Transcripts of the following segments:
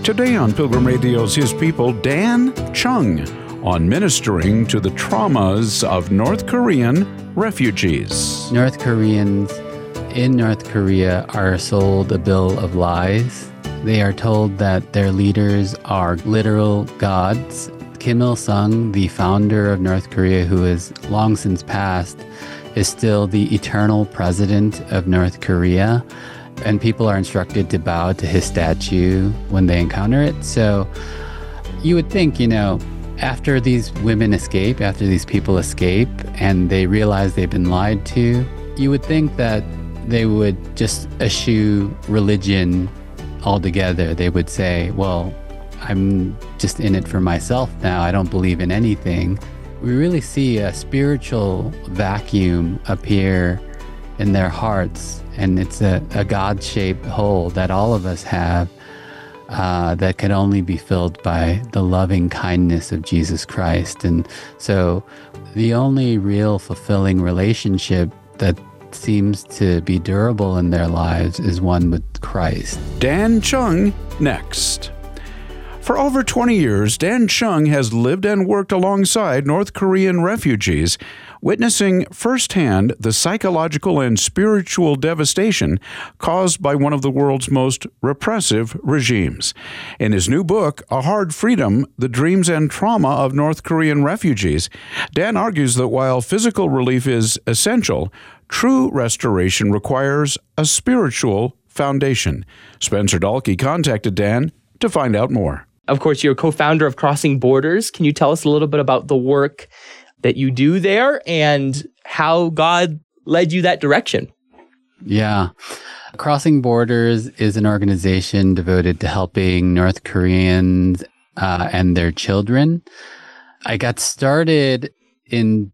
Today on Pilgrim Radio's His People, Dan Chung on ministering to the traumas of North Korean refugees. North Koreans in North Korea are sold a bill of lies. They are told that their leaders are literal gods. Kim Il-sung, the founder of North Korea, who is long since passed, is still the eternal president of North Korea. And people are instructed to bow to his statue when they encounter it. So you would think, after these women escape, after these people escape, and they realize they've been lied to, you would think that they would just eschew religion altogether. They would say, well, I'm just in it for myself now. I don't believe in anything. We really see a spiritual vacuum appear in their hearts, and it's a God-shaped hole that all of us have that can only be filled by the loving kindness of Jesus Christ. And so the only real fulfilling relationship that seems to be durable in their lives is one with Christ. Dan Chung next. For over 20 years, Dan Chung has lived and worked alongside North Korean refugees, witnessing firsthand the psychological and spiritual devastation caused by one of the world's most repressive regimes. In his new book, A Hard Freedom, The Dreams and Trauma of North Korean Refugees, Dan argues that while physical relief is essential, true restoration requires a spiritual foundation. Spencer Dalkey contacted Dan to find out more. Of course, you're a co-founder of Crossing Borders. Can you tell us a little bit about the work that you do there and how God led you that direction? Yeah. Crossing Borders is an organization devoted to helping North Koreans and their children. I got started in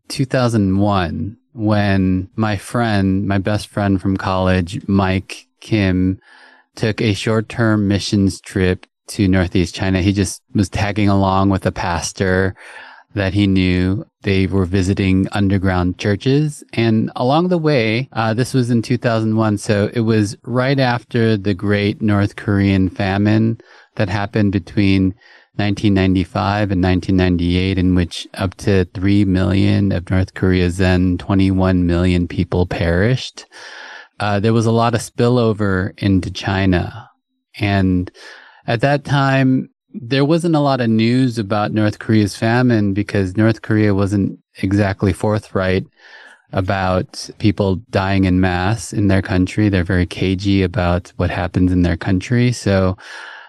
2001 when my best friend from college, Mike Kim, took a short-term missions trip to Northeast China. He just was tagging along with a pastor that he knew. They were visiting underground churches. And along the way, this was in 2001, so it was right after the great North Korean famine that happened between 1995 and 1998, in which up to 3 million of North Korea's then 21 million people perished. There was a lot of spillover into China. And at that time, there wasn't a lot of news about North Korea's famine because North Korea wasn't exactly forthright about people dying in mass in their country. They're very cagey about what happens in their country. So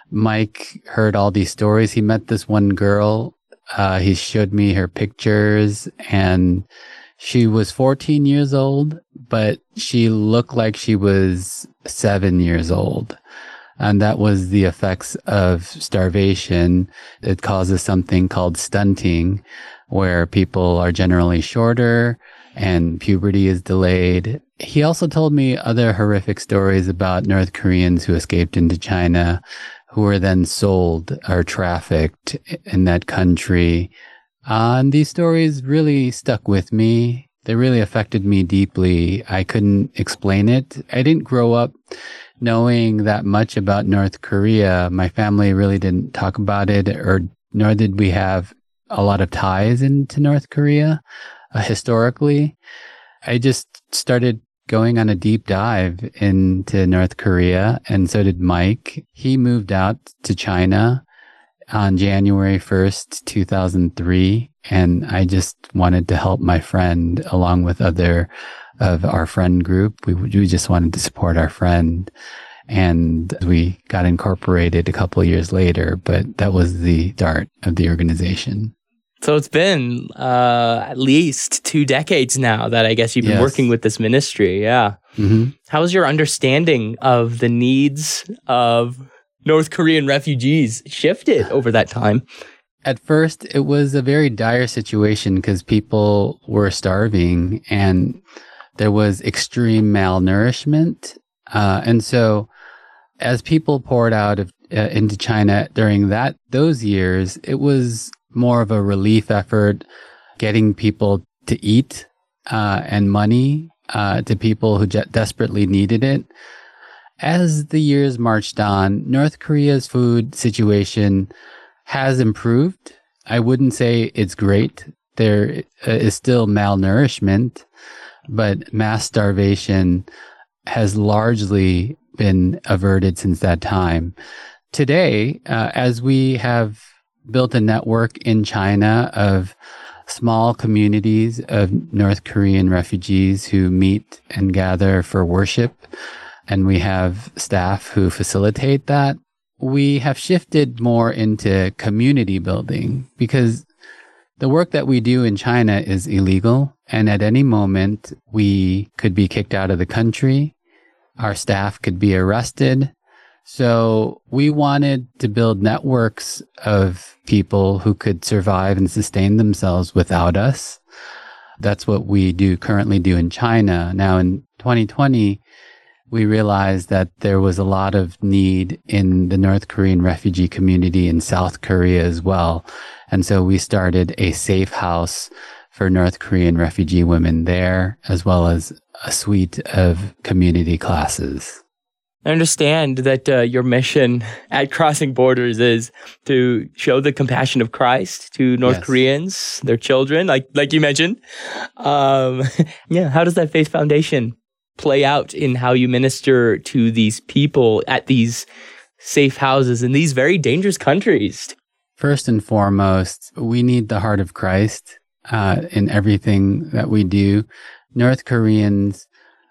Mike heard all these stories. He met this one girl. He showed me her pictures, and she was 14 years old, but she looked like she was 7 years old. And that was the effects of starvation. It causes something called stunting, where people are generally shorter and puberty is delayed. He also told me other horrific stories about North Koreans who escaped into China, who were then sold or trafficked in that country. And these stories really stuck with me. They really affected me deeply. I couldn't explain it. I didn't grow up knowing that much about North Korea. My family really didn't talk about it, nor did we have a lot of ties into North Korea historically. I just started going on a deep dive into North Korea, and so did Mike. He moved out to China on January 1st, 2003, and I just wanted to help my friend along with other of our friend group. We just wanted to support our friend, and we got incorporated a couple of years later, but that was the start of the organization. So it's been at least 2 decades now that I guess you've been working with this ministry. Yeah. Mm-hmm. How's your understanding of the needs of North Korean refugees shifted over that time? At first, it was a very dire situation because people were starving and there was extreme malnourishment. And so as people poured out into China during those years, it was more of a relief effort, getting people to eat and money to people who desperately needed it. As the years marched on, North Korea's food situation has improved. I wouldn't say it's great. There is still malnourishment, but mass starvation has largely been averted since that time. Today, as we have built a network in China of small communities of North Korean refugees who meet and gather for worship, and we have staff who facilitate that, we have shifted more into community building because the work that we do in China is illegal, and at any moment we could be kicked out of the country. Our staff could be arrested. So we wanted to build networks of people who could survive and sustain themselves without us. That's what we currently do in China. Now in 2020, we realized that there was a lot of need in the North Korean refugee community in South Korea as well. And so we started a safe house for North Korean refugee women there, as well as a suite of community classes. I understand that your mission at Crossing Borders is to show the compassion of Christ to North Koreans, their children, like you mentioned. How does that Faith Foundation play out in how you minister to these people at these safe houses in these very dangerous countries? First and foremost, we need the heart of Christ in everything that we do. North Koreans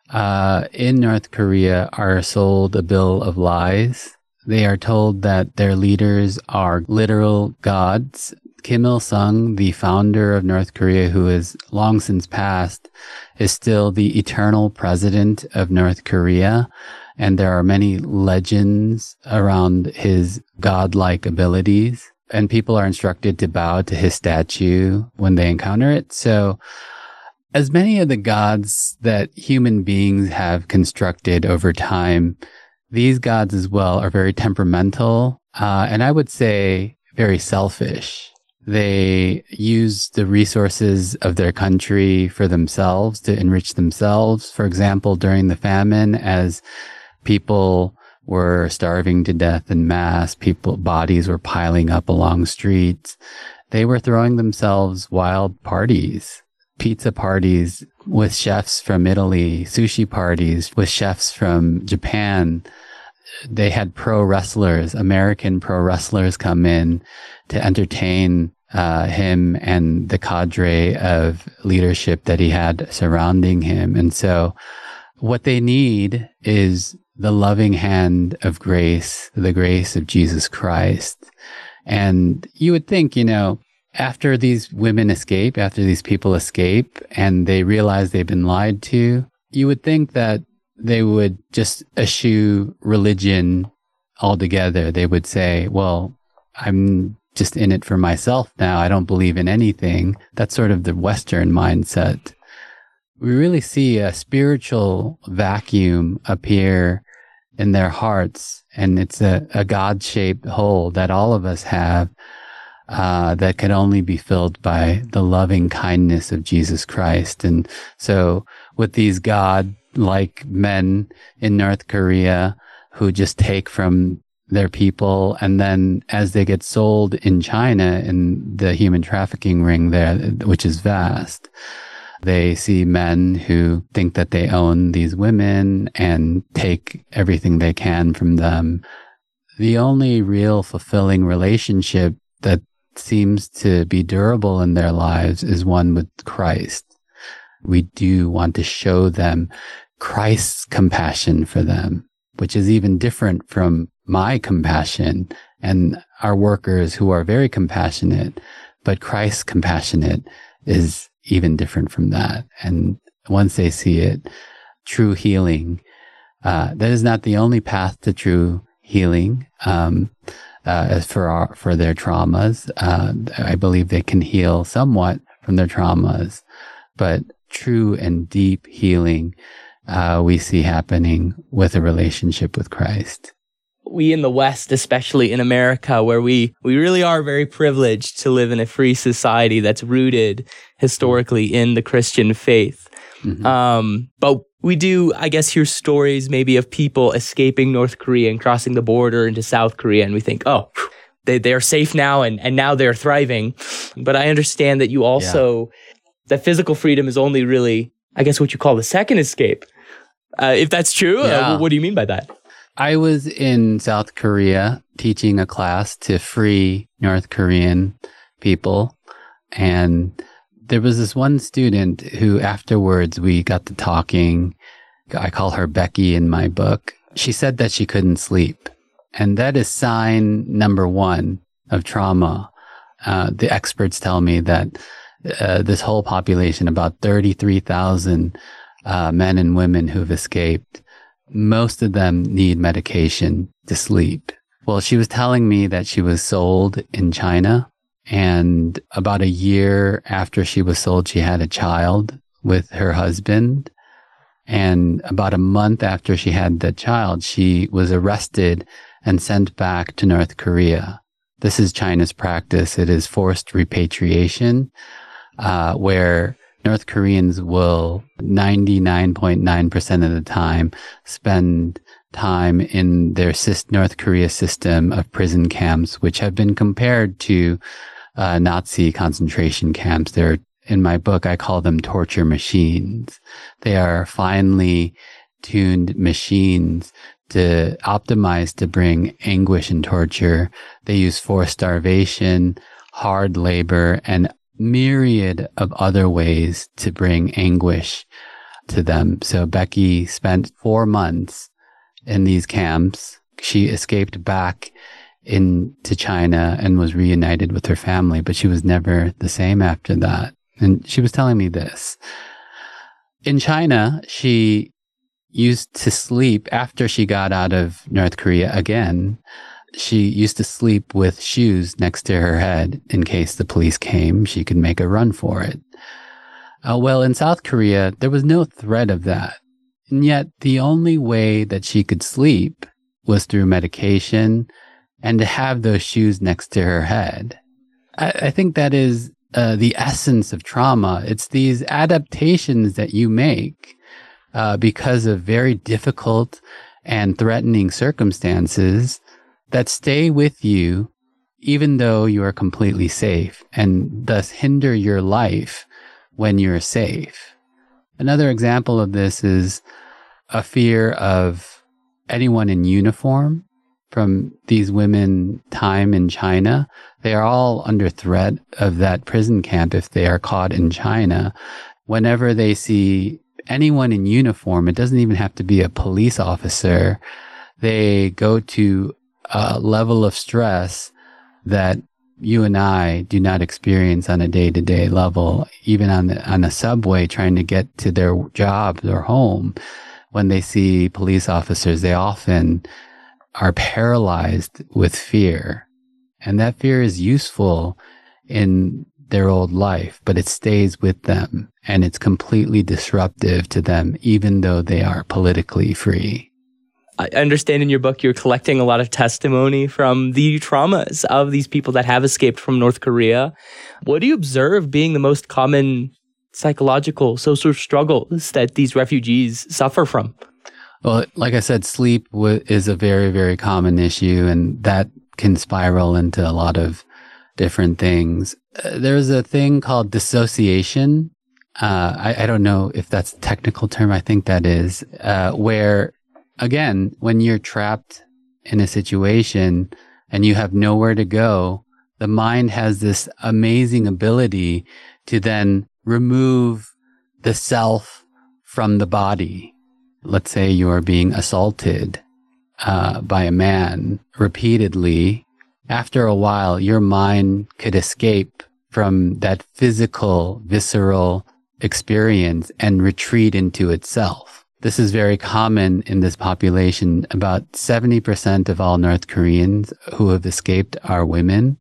in North Korea are sold a bill of lies. They are told that their leaders are literal gods. Kim Il-sung, the founder of North Korea, who is long since passed, is still the eternal president of North Korea. And there are many legends around his godlike abilities. And people are instructed to bow to his statue when they encounter it. So as many of the gods that human beings have constructed over time, these gods as well are very temperamental, and I would say very selfish. They use the resources of their country for themselves, to enrich themselves. For example, during the famine, as people were starving to death en masse, bodies were piling up along streets, they were throwing themselves wild parties. Pizza parties with chefs from Italy, sushi parties with chefs from Japan. They had American pro wrestlers come in to entertain him and the cadre of leadership that he had surrounding him. And so what they need is the loving hand of grace, the grace of Jesus Christ. And you would think, after these women escape, after these people escape, and they realize they've been lied to, you would think that they would just eschew religion altogether. They would say, well, I'm just in it for myself now. I don't believe in anything. That's sort of the Western mindset. We really see a spiritual vacuum appear in their hearts, and it's a God-shaped hole that all of us have. That can only be filled by the loving kindness of Jesus Christ. And so with these God-like men in North Korea who just take from their people, and then as they get sold in China in the human trafficking ring there, which is vast, they see men who think that they own these women and take everything they can from them. The only real fulfilling relationship that seems to be durable in their lives is one with Christ. We do want to show them Christ's compassion for them, which is even different from my compassion and our workers who are very compassionate, but Christ's compassionate is even different from that. And once they see it, true healing, that is not the only path to true healing. As for their traumas, I believe they can heal somewhat from their traumas, but true and deep healing we see happening with a relationship with Christ. We in the West, especially in America, where we really are very privileged to live in a free society that's rooted historically in the Christian faith. But we do, I guess, hear stories maybe of people escaping North Korea and crossing the border into South Korea. And we think, oh, they are safe now and now they're thriving. But I understand that you also, that physical freedom is only really, I guess, what you call the second escape. If that's true, what do you mean by that? I was in South Korea teaching a class to free North Korean people. And there was this one student who afterwards we got to talking. I call her Becky in my book. She said that she couldn't sleep. And that is sign number one of trauma. The experts tell me that this whole population, about 33,000 men and women who've escaped, most of them need medication to sleep. Well, she was telling me that she was sold in China. And about a year after she was sold, she had a child with her husband. And about a month after she had the child, she was arrested and sent back to North Korea. This is China's practice. It is forced repatriation, where North Koreans will 99.9% of the time spend time in their North Korea system of prison camps, which have been compared to Nazi concentration camps. They're, in my book, I call them torture machines. They are finely tuned machines to optimize to bring anguish and torture. They use forced starvation, hard labor, and myriad of other ways to bring anguish to them. So Becky spent 4 months in these camps. She escaped back into China and was reunited with her family, but she was never the same after that. And she was telling me this. In China, she used to sleep after she got out of North Korea again. She used to sleep with shoes next to her head in case the police came. She could make a run for it. Well, in South Korea, there was no threat of that. And yet the only way that she could sleep was through medication and to have those shoes next to her head. I think that is the essence of trauma. It's these adaptations that you make because of very difficult and threatening circumstances that stay with you even though you are completely safe, and thus hinder your life when you're safe. Another example of this is a fear of anyone in uniform. From these women time in China, they are all under threat of that prison camp if they are caught in China. Whenever they see anyone in uniform, it doesn't even have to be a police officer, they go to a level of stress that you and I do not experience on a day-to-day level, even on a subway trying to get to their job or home. When they see police officers, they often are paralyzed with fear. And that fear is useful in their old life, but it stays with them and it's completely disruptive to them, even though they are politically free. I understand in your book you're collecting a lot of testimony from the traumas of these people that have escaped from North Korea. What do you observe being the most common psychological, social struggles that these refugees suffer from? Well, like I said, sleep is a very, very common issue, and that can spiral into a lot of different things. There's a thing called dissociation. I don't know if that's a technical term. I think that is, where, again, when you're trapped in a situation and you have nowhere to go, the mind has this amazing ability to then remove the self from the body. Let's say you're being assaulted by a man repeatedly. After a while, your mind could escape from that physical, visceral experience and retreat into itself. This is very common in this population. About 70% of all North Koreans who have escaped are women.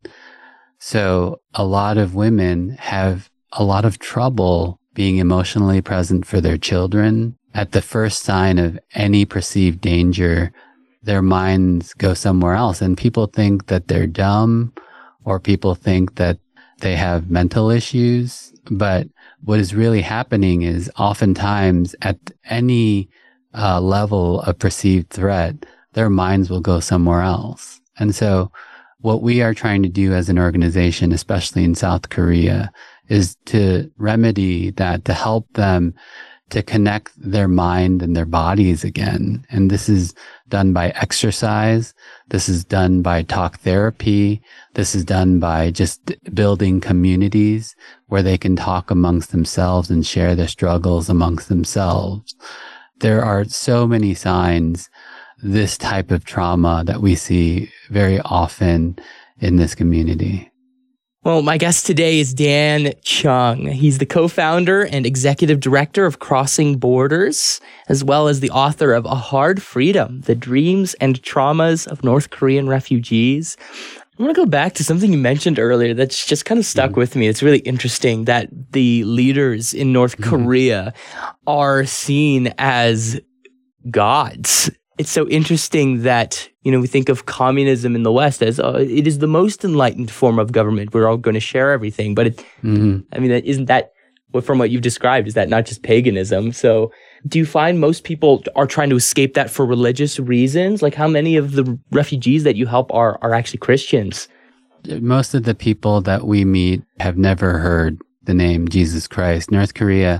So a lot of women have a lot of trouble being emotionally present for their children. At the first sign of any perceived danger, their minds go somewhere else. And people think that they're dumb, or people think that they have mental issues. But what is really happening is oftentimes at any level of perceived threat, their minds will go somewhere else. And so what we are trying to do as an organization, especially in South Korea, is to remedy that, to help them to connect their mind and their bodies again. And this is done by exercise. This is done by talk therapy. This is done by just building communities where they can talk amongst themselves and share their struggles amongst themselves. There are so many signs, this type of trauma that we see very often in this community. Well, my guest today is Dan Chung. He's the co-founder and executive director of Crossing Borders, as well as the author of A Hard Freedom, The Dreams and Traumas of North Korean Refugees. I want to go back to something you mentioned earlier that's just kind of stuck with me. It's really interesting that the leaders in North Korea are seen as gods. It's so interesting that, we think of communism in the West as it is the most enlightened form of government. We're all going to share everything. But isn't that, from what you've described, is that not just paganism? So do you find most people are trying to escape that for religious reasons? Like, how many of the refugees that you help are actually Christians? Most of the people that we meet have never heard the name Jesus Christ. North Korea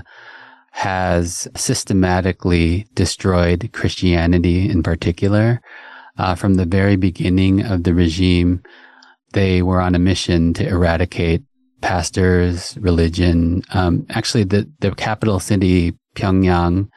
has systematically destroyed Christianity in particular. From the very beginning of the regime, they were on a mission to eradicate pastors, religion. Actually, the capital city, Pyongyang,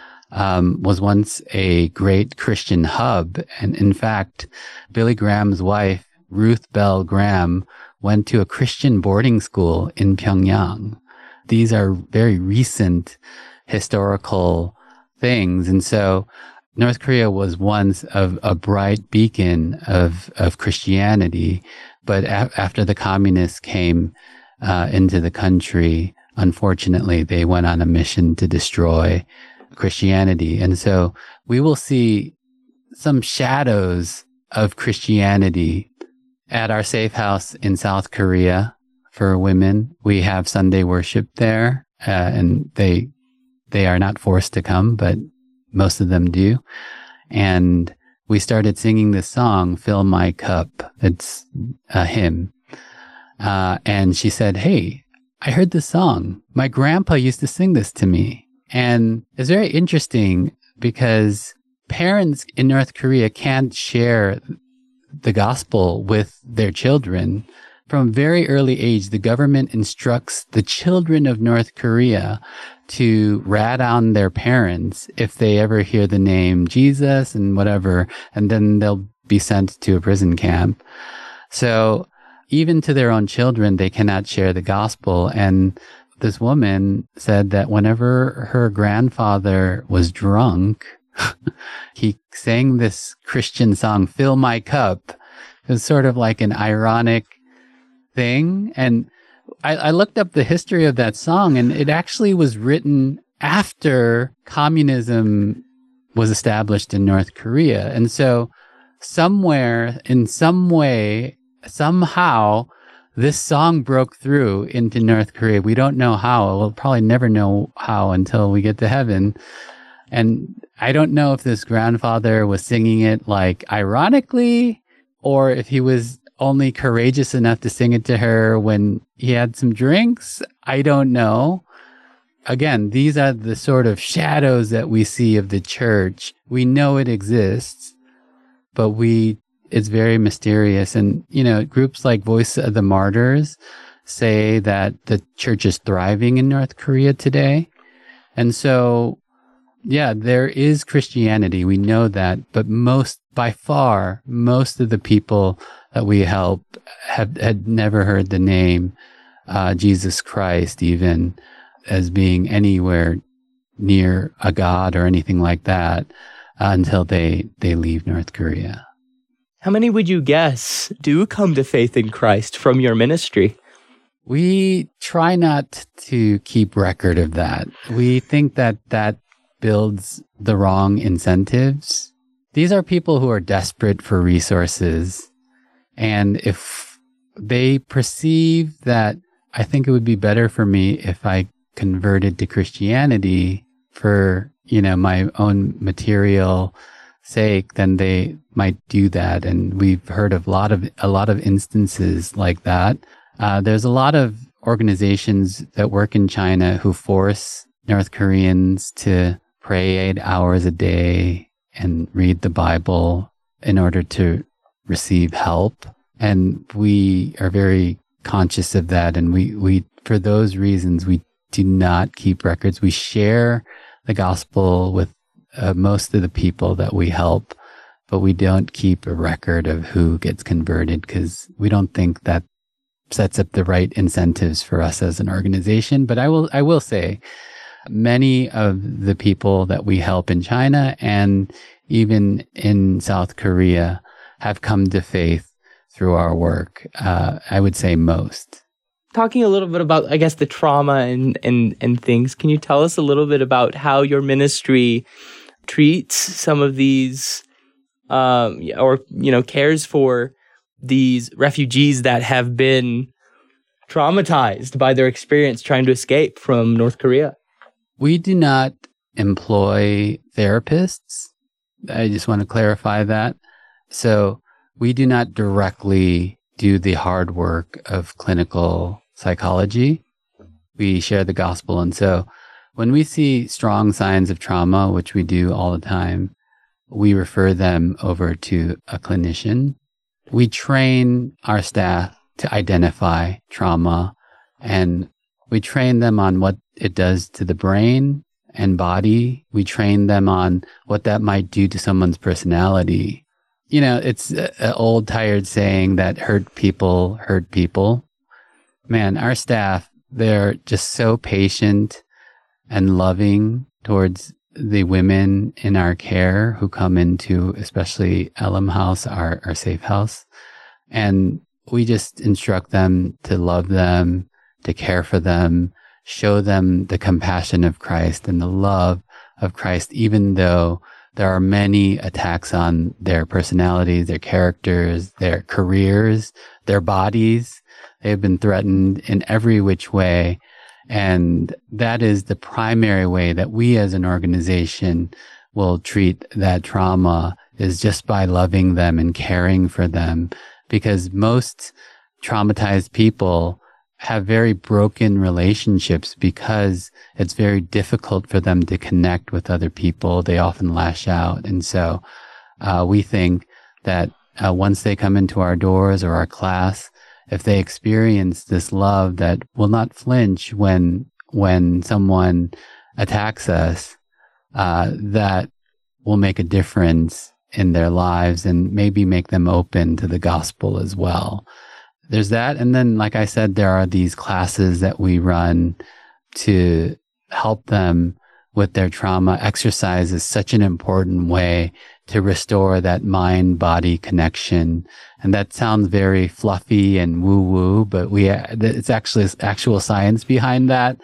was once a great Christian hub. And in fact, Billy Graham's wife, Ruth Bell Graham, went to a Christian boarding school in Pyongyang. These are very recent historical things. And so North Korea was once a bright beacon of Christianity. But after the communists came into the country, unfortunately, they went on a mission to destroy Christianity. And so we will see some shadows of Christianity at our safe house in South Korea for women. We have Sunday worship there, and they are not forced to come, but most of them do. And we started singing this song, Fill My Cup. It's a hymn. And she said, "Hey, I heard this song. My grandpa used to sing this to me." And it's very interesting because parents in North Korea can't share the gospel with their children. From a very early age, the government instructs the children of North Korea to rat on their parents if they ever hear the name Jesus and whatever, and then they'll be sent to a prison camp. So even to their own children, they cannot share the gospel. And this woman said that whenever her grandfather was drunk, he sang this Christian song, Fill My Cup. It was sort of like an ironic thing. And I looked up the history of that song, and it actually was written after communism was established in North Korea. And so somewhere, in some way, somehow, this song broke through into North Korea. We don't know how. We'll probably never know how until we get to heaven. And I don't know if this grandfather was singing it like ironically, or if he was only courageous enough to sing it to her when he had some drinks. I don't know. Again, these are the sort of shadows that we see of the church. We know it exists, but it's very mysterious. And, groups like Voice of the Martyrs say that the church is thriving in North Korea today. And so, yeah, there is Christianity. We know that. But by far, most of the people that we help had never heard the name Jesus Christ even as being anywhere near a god or anything like that until they leave North Korea. How many would you guess do come to faith in Christ from your ministry? We try not to keep record of that. We think that builds the wrong incentives. These are people who are desperate for resources. And if they perceive that I think it would be better for me if I converted to Christianity for, my own material sake, then they might do that. And we've heard of a lot of instances like that. There's a lot of organizations that work in China who force North Koreans to pray 8 hours a day and read the Bible in order to receive help. And we are very conscious of that. And we for those reasons, we do not keep records. We share the gospel with most of the people that we help, but we don't keep a record of who gets converted because we don't think that sets up the right incentives for us as an organization. But I will say many of the people that we help in China and even in South Korea have come to faith through our work. I would say most. Talking a little bit about, I guess, the trauma and things, can you tell us a little bit about how your ministry treats some of these, cares for these refugees that have been traumatized by their experience trying to escape from North Korea? We do not employ therapists. I just want to clarify that. So we do not directly do the hard work of clinical psychology. We share the gospel. And so when we see strong signs of trauma, which we do all the time, we refer them over to a clinician. We train our staff to identify trauma, and we train them on what it does to the brain and body. We train them on what that might do to someone's personality. It's an old, tired saying that hurt people hurt people. Man, our staff, they're just so patient and loving towards the women in our care who come into, especially Elim House, our safe house. And we just instruct them to love them, to care for them, show them the compassion of Christ and the love of Christ, even though there are many attacks on their personalities, their characters, their careers, their bodies. They've been threatened in every which way. And that is the primary way that we as an organization will treat that trauma, is just by loving them and caring for them. Because most traumatized people have very broken relationships because it's very difficult for them to connect with other people. They often lash out. And so we think that once they come into our doors or our class, if they experience this love that will not flinch when someone attacks us, that will make a difference in their lives and maybe make them open to the gospel as well. There's that. And then, like I said, there are these classes that we run to help them with their trauma. Exercise is such an important way to restore that mind-body connection. And that sounds very fluffy and woo-woo, but it's actually actual science behind that.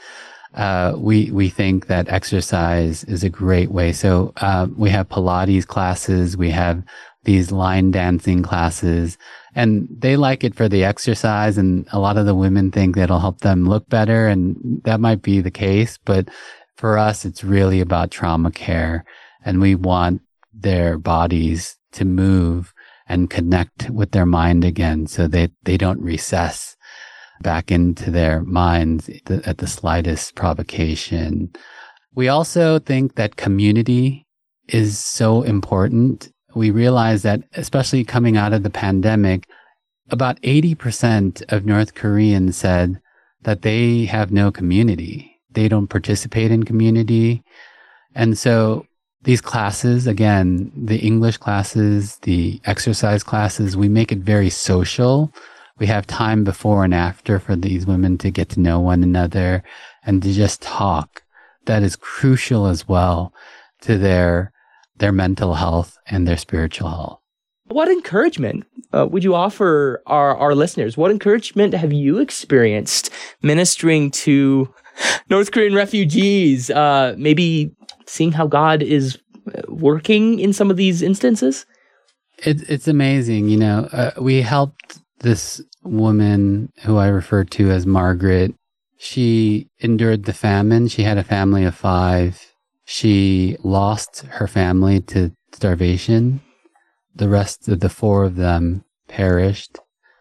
We think that exercise is a great way. So we have Pilates classes, we have these line dancing classes, and they like it for the exercise. And a lot of the women think that'll help them look better, and that might be the case. But for us, it's really about trauma care, and we want their bodies to move and connect with their mind again, so that they don't recess back into their minds at the slightest provocation. We also think that community is so important. We realize that, especially coming out of the pandemic, about 80% of North Koreans said that they have no community. They don't participate in community. And so these classes, again, the English classes, the exercise classes, we make it very social. We have time before and after for these women to get to know one another and to just talk. That is crucial as well to their mental health and their spiritual health. What encouragement would you offer our listeners? What encouragement have you experienced ministering to North Korean refugees? Maybe seeing how God is working in some of these instances? It's amazing. We helped this woman who I refer to as Margaret. She endured the famine. She had a family of 5. She lost her family to starvation. The rest of the 4 of them perished.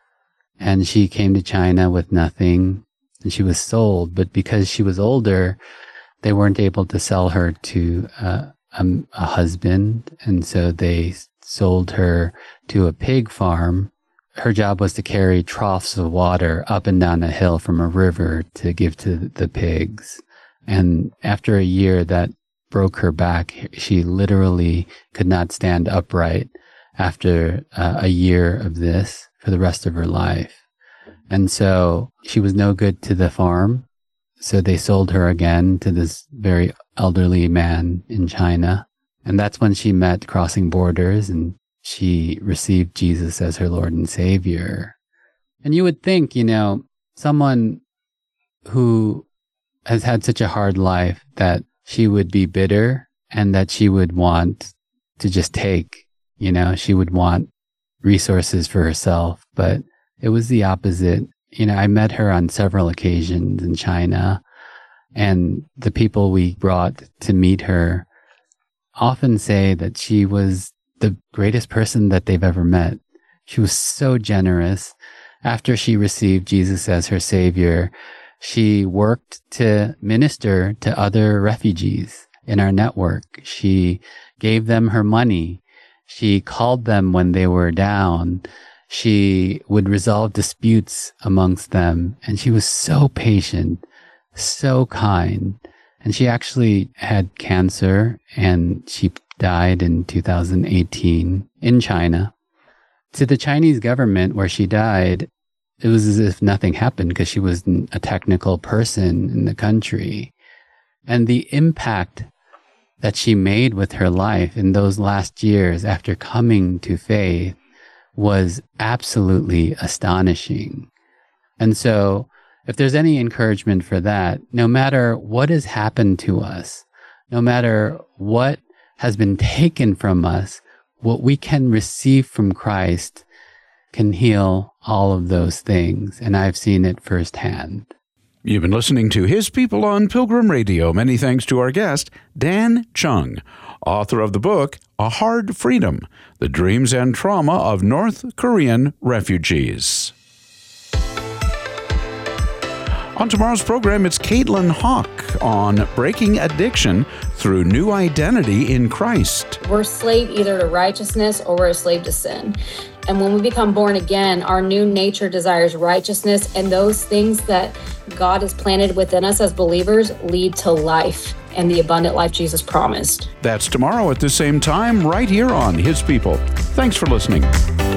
And she came to China with nothing. And she was sold. But because she was older, they weren't able to sell her to a husband. And so they sold her to a pig farm. Her job was to carry troughs of water up and down a hill from a river to give to the pigs. And after a year, that broke her back. She literally could not stand upright after a year of this for the rest of her life. And so she was no good to the farm. So they sold her again to this very elderly man in China. And that's when she met Crossing Borders, and she received Jesus as her Lord and Savior. And you would think, someone who has had such a hard life, that she would be bitter and that she would want to just take, she would want resources for herself. But it was the opposite. I met her on several occasions in China, and the people we brought to meet her often say that she was the greatest person that they've ever met. She was so generous. After she received Jesus as her Savior, she worked to minister to other refugees in our network. She gave them her money. She called them when they were down. She would resolve disputes amongst them. And she was so patient, so kind. And she actually had cancer, and she died in 2018 in China. To the Chinese government where she died, it was as if nothing happened because she wasn't a technical person in the country. And the impact that she made with her life in those last years after coming to faith was absolutely astonishing. And so if there's any encouragement for that, no matter what has happened to us, no matter what has been taken from us, what we can receive from Christ can heal all of those things. And I've seen it firsthand. You've been listening to His People on Pilgrim Radio. Many thanks to our guest, Dan Chung, author of the book, A Hard Freedom, The Dreams and Trauma of North Korean Refugees. On tomorrow's program, it's Caitlin Hawk on breaking addiction through new identity in Christ. We're a slave either to righteousness or we're a slave to sin. And when we become born again, our new nature desires righteousness, and those things that God has planted within us as believers lead to life and the abundant life Jesus promised. That's tomorrow at the same time, right here on His People. Thanks for listening.